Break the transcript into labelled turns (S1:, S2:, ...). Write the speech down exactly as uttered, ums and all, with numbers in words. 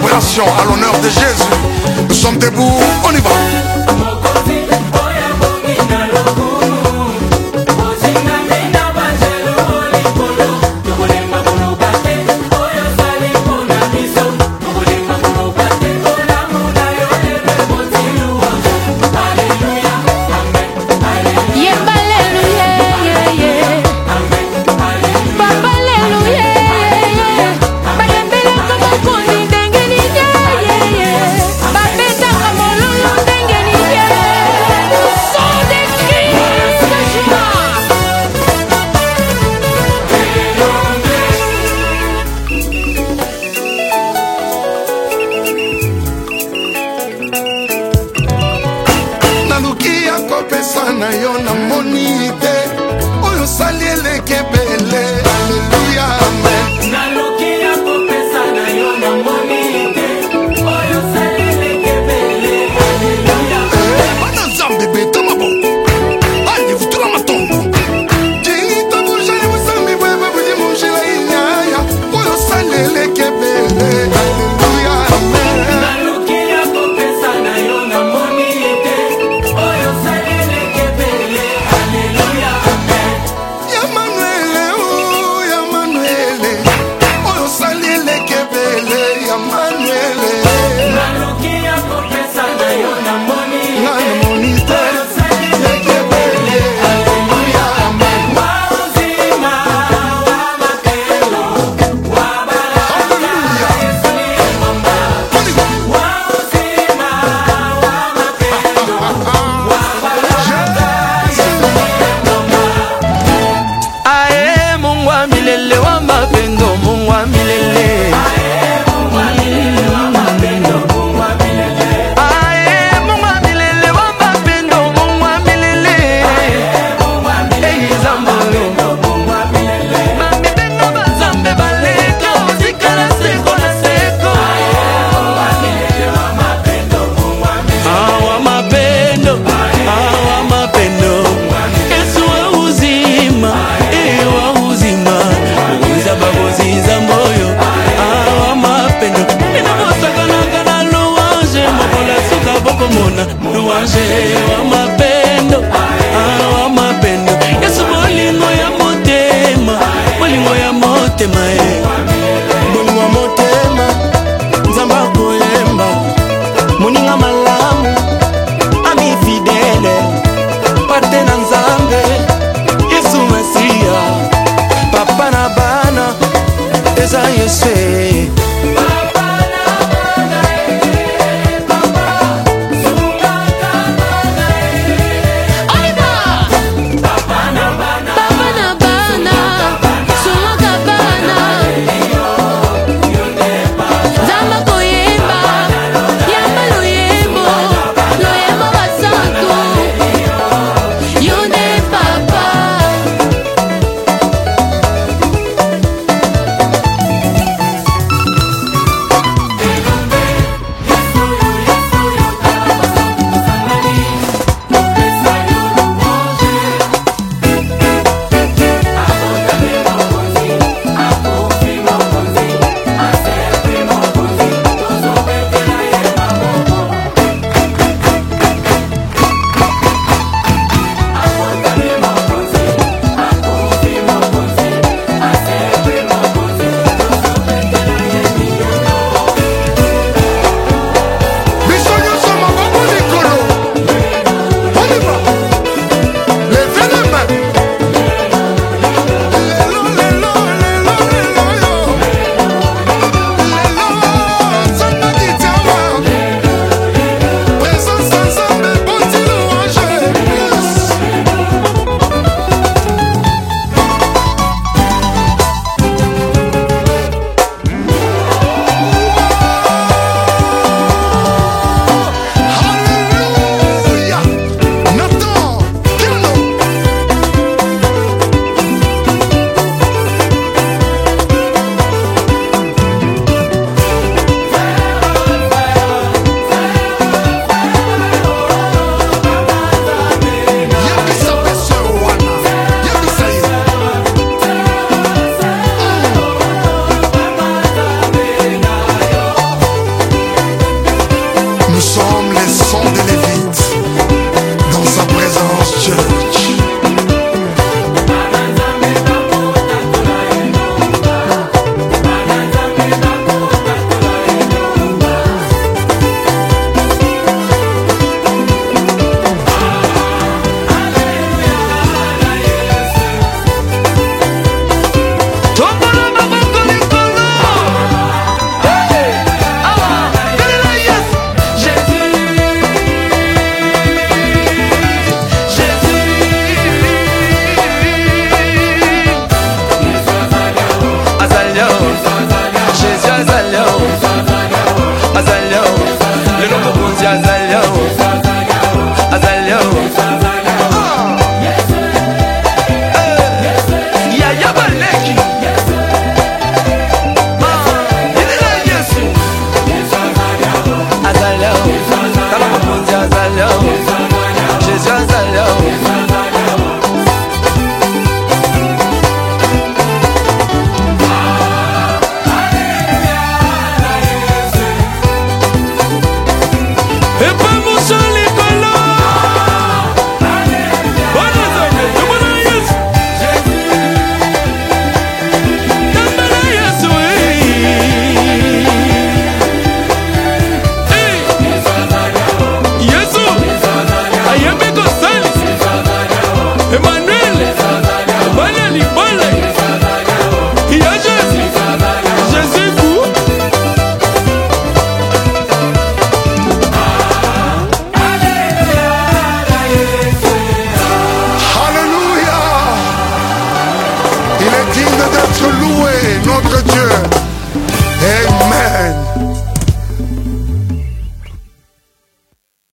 S1: célébration à l'honneur de Jésus. Nous sommes debout, on y va. Na yo na moni te oyo sali eleke bele. Alléluia, amen. Naluki ya kopesa na yo na moni te oyo sali eleke bele. Alléluia, amen. Bana zambe beta mabo ali vutula matombo jingita bujani busambi bwebe buji mujila inyaya oyo sali eleke bele. Alléluia, amen. Naluki ya kopesa na yo na moni te oyo sali milele wa mapengo, Mungu wa milele. que Dieu.